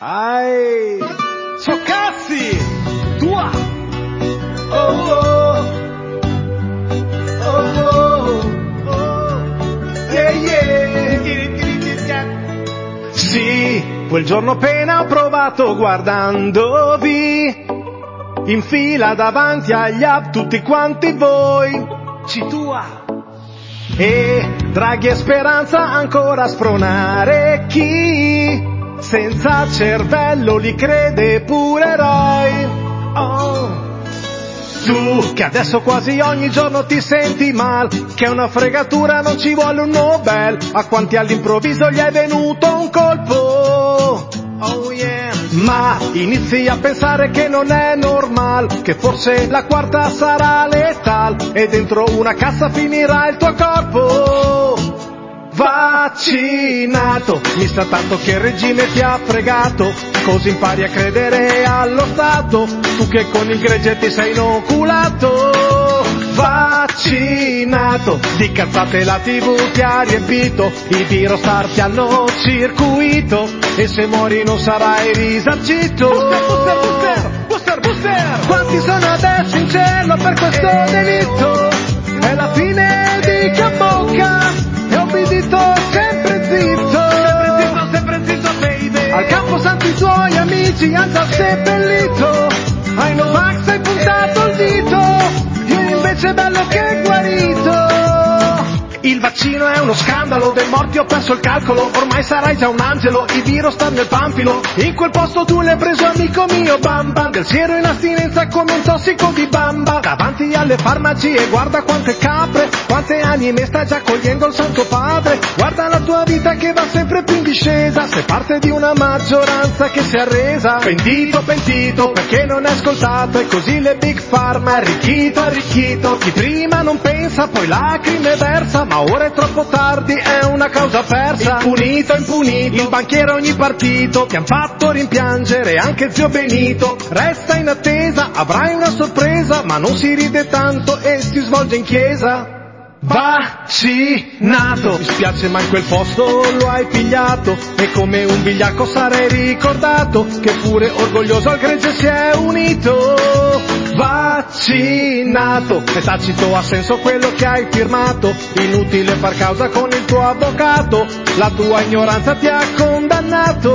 Ai, so cazzi, tua. Oh, oh, oh, oh, oh, yeah, yeah. Sì, quel giorno appena ho provato guardandovi in fila davanti agli hub tutti quanti voi, ci tua. E Draghi e Speranza ancora a spronare chi senza cervello li crede pure Rai. Oh. Tu che adesso quasi ogni giorno ti senti mal, che è una fregatura, non ci vuole un Nobel. A quanti all'improvviso gli è venuto un colpo. Oh yeah. Ma inizi a pensare che non è normale, che forse la quarta sarà letal e dentro una cassa finirà il tuo corpo. Vaccinato, mi sa tanto che il regime ti ha fregato, così impari a credere allo Stato, tu che con il gregge ti sei inoculato. Vaccinato, di cazzate la TV ti ha riempito, i virostar ti hanno circuito e se muori non sarai risarcito. Booster, booster, booster, booster. Quanti sono adesso in cielo per questo delitto? È la fine di chi abbocca e ho obbedito sempre zitto. Sempre zitto, baby. Al camposanto i tuoi amici hanno già seppellito, ai Novax hai puntato il dito, io invece è bello che guarito. Il vaccino è uno scandalo, dei morti ho perso il calcolo, ormai sarai già un angelo, i virus stanno nel pampilo, in quel posto tu l'hai preso amico mio, bamba, del siero in astinenza come un tossico di bamba, davanti alle farmacie guarda quante capre, quante anime sta già cogliendo il Santo Padre, guarda la tua vita che va sempre più in discesa, sei parte di una maggioranza che si è arresa, pentito, pentito, perché non hai ascoltato, e così le big pharma, arricchito, chi prima non pensa, poi lacrime versa, ma ora è troppo tardi, è una causa persa. Impunito, il banchiere ogni partito, ti han fatto rimpiangere anche zio Benito. Resta in attesa, avrai una sorpresa, ma non si ride tanto e si svolge in chiesa. Vaccinato, mi spiace ma in quel posto lo hai pigliato, e come un vigliacco sarai ricordato, che pure orgoglioso al gregge si è unito. Vaccinato, è tacito, ha senso quello che hai firmato, inutile far causa con il tuo avvocato, la tua ignoranza ti ha condannato.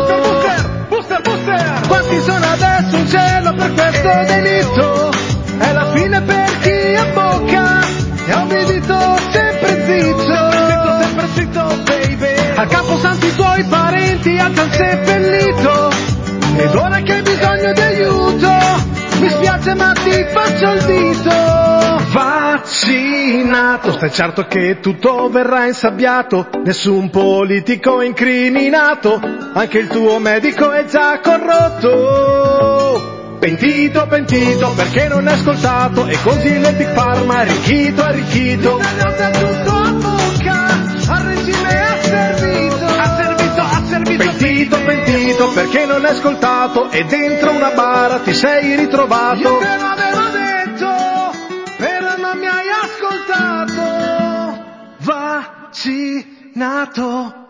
Booster. Quanti sono adesso in cielo per questo delitto? È la fine per chi abbocca e ho obbedito sempre zitto, baby. Al camposanto i tuoi parenti hanno seppellito, ed ora che hai bisogno di aiuto, mi spiace ma ti faccio il dito. Vaccinato, stai certo che tutto verrà insabbiato, nessun politico incriminato, anche il tuo medico è già corrotto. Pentito, perché non hai ascoltato, e così le big pharma, arricchito. Tutto a bocca, al regime ha servito. Pentito, perché non hai ascoltato, e dentro una bara ti sei ritrovato. Io te l'avevo detto, però non mi hai ascoltato. Vaccinato.